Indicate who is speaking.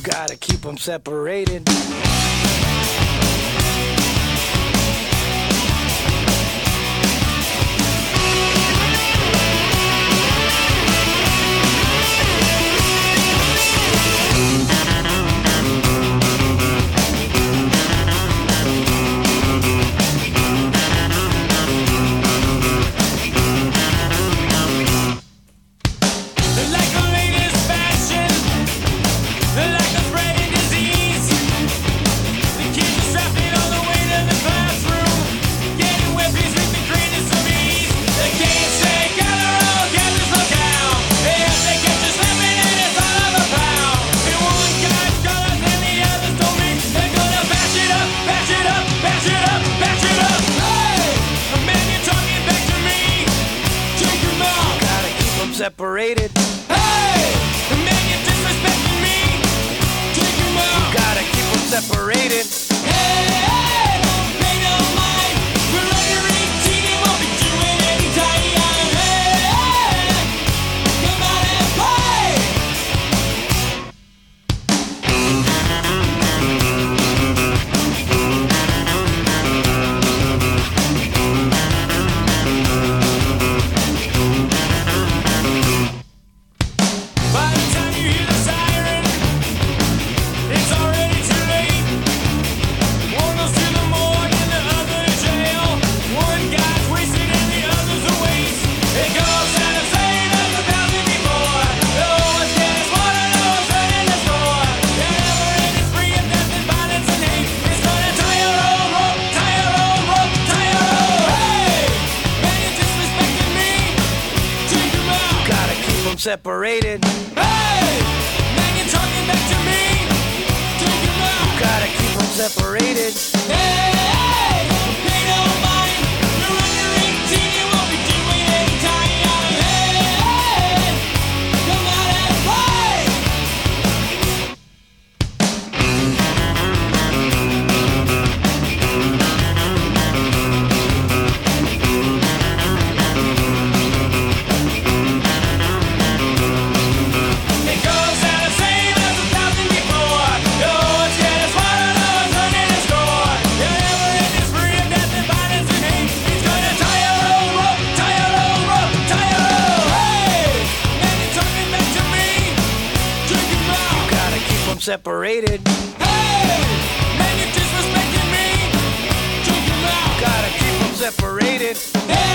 Speaker 1: Gotta keep them separated. Separated.
Speaker 2: Hey, the man you're disrespecting me. Take him out.
Speaker 1: You gotta keep them separated.
Speaker 2: Hey, don't pay no mind. We're under 18 and won't be doing any time. Hey, come out and play. By the time you hear the siren, it's already too late. One goes to the morgue and the other to jail. One guy's wasted and the other's a waste. It goes out of saying as 1,000 before. No one's getting smarter, no one's running the score. The never-ending spree of death and violence and hate is gonna tie your own rope, tie your own rope, tie your own. Hey, man, you're disrespecting me. Take him out.
Speaker 1: Gotta keep them separated.
Speaker 2: Hey, man, you're talking back to me. Take him out.
Speaker 1: Gotta keep them separated.
Speaker 2: Hey, don't pay no mind. You're under 18, you won't be doing any time. Hey, come out and play. It goes out the same as 1,000 before. No one's getting smarter, no one's running the score. The never-ending spree of death and violence and hate. He's gonna tie your own rope, tie your own rope, tie your own. Hey, man, you're talking back to me. Take him out.
Speaker 1: Gotta keep them separated.
Speaker 2: Hey, man, you're disrespecting me. Take him out.
Speaker 1: Gotta keep them separated.
Speaker 2: Hey,